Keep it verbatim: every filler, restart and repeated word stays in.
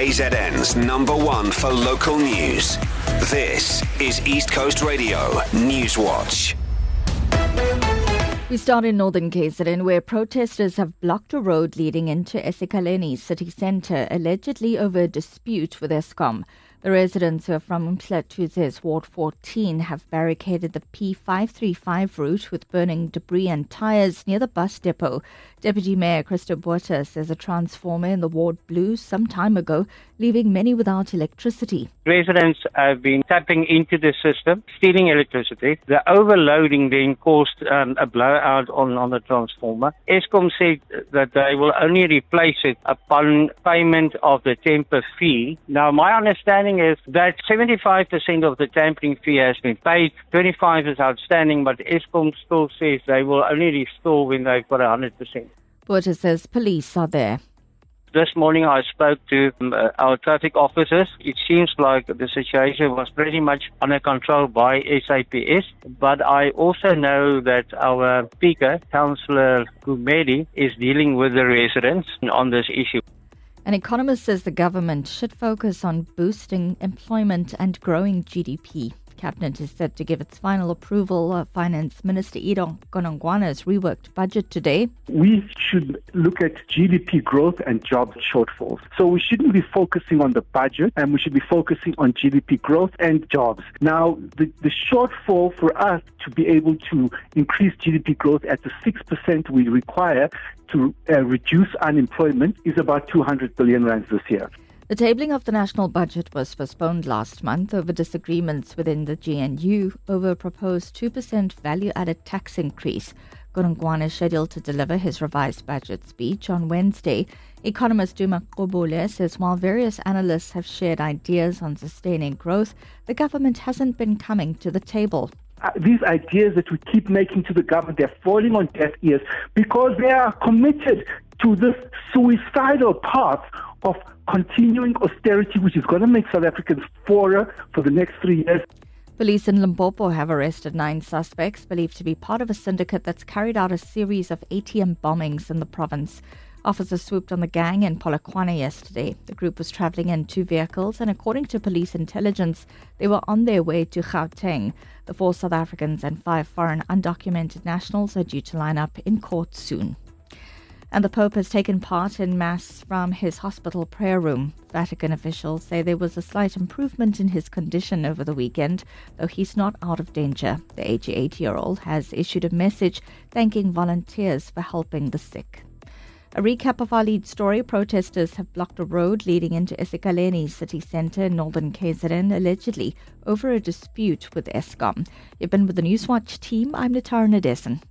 K Z N's number one for local news. This is East Coast Radio News Watch. We start in northern K Z N, where protesters have blocked a road leading into eSekaleni city centre, allegedly over a dispute with Eskom. The residents who are from Mhlathuze's Ward fourteen have barricaded the P five three five route with burning debris and tyres near the bus depot. Deputy Mayor Christo Botha says a transformer in the ward blew some time ago, leaving many without electricity. Residents have been tapping into the system, stealing electricity. The overloading then caused um, a blowout on, on the transformer. Eskom said that they will only replace it upon payment of the temper fee. Now, my understanding is that seventy-five percent of the tampering fee has been paid. twenty-five percent is outstanding, but Eskom still says they will only restore when they've got one hundred percent. Botha says police are there. This morning I spoke to um, uh, our traffic officers. It seems like the situation was pretty much under control by S A P S, but I also know that our speaker, Councillor Gumedi, is dealing with the residents on this issue. An economist says the government should focus on boosting employment and growing G D P. Cabinet is set to give its final approval of Finance Minister Ido Gonongwana's reworked budget today. We should look at G D P growth and job shortfalls. So we shouldn't be focusing on the budget, and we should be focusing on G D P growth and jobs. Now, the, the shortfall for us to be able to increase G D P growth at the six percent we require to uh, reduce unemployment is about two hundred billion rands this year. The tabling of the national budget was postponed last month over disagreements within the G N U over a proposed two percent value-added tax increase. Gonongwana is scheduled to deliver his revised budget speech on Wednesday. Economist Duma Qobule says while various analysts have shared ideas on sustaining growth, the government hasn't been coming to the table. Uh, these ideas that we keep making to the government, they're falling on deaf ears because they are committed to this suicidal path of continuing austerity, which is going to make South Africans poorer for the next three years. Police in Limpopo have arrested nine suspects believed to be part of a syndicate that's carried out a series of A T M bombings in the province. Officers swooped on the gang in Polokwane yesterday. The group was travelling in two vehicles, and according to police intelligence, they were on their way to Gauteng. The four South Africans and five foreign undocumented nationals are due to line up in court soon. And the Pope has taken part in Mass from his hospital prayer room. Vatican officials say there was a slight improvement in his condition over the weekend, though he's not out of danger. The eighty-eight-year-old has issued a message thanking volunteers for helping the sick. A recap of our lead story: protesters have blocked a road leading into eSekaleni city centre in northern K Z N, allegedly over a dispute with Eskom. You've been with the Newswatch team. I'm Natara Nadesan.